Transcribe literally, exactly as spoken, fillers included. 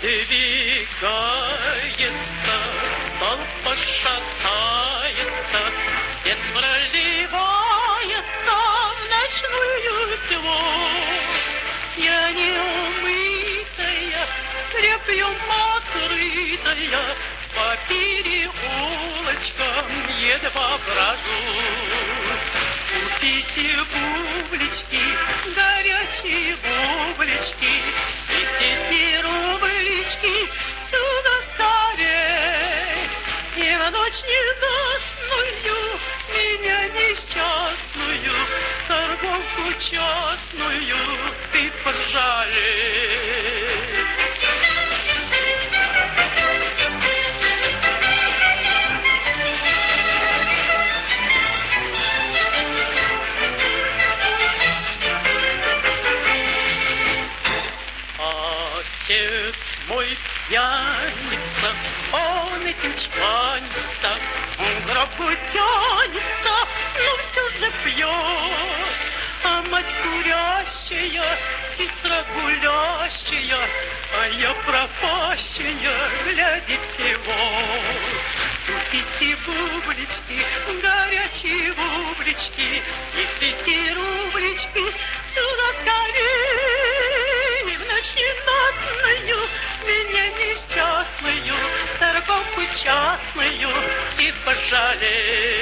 Двигается, толпа шатается, свет проливается в ночную тьму. Я неумытая, тряпьем покрытая, по переулочкам едва брожу. Купите бублички, горячие бублички, десяти рублички, сюда скорей. И в ночь ненастную, меня несчастную, торговку частную ты пожалей. Отец мой пьяница, он этим чванится, он к гробу тянется, но все же пьет. А мать курящая, сестра гулящая, а я пропащая, глядите вот. Купите бублички, горячие бублички, десяти рублички, сюда скорей. В ночь ненастную, меня несчастную, торговку частную и пожалей.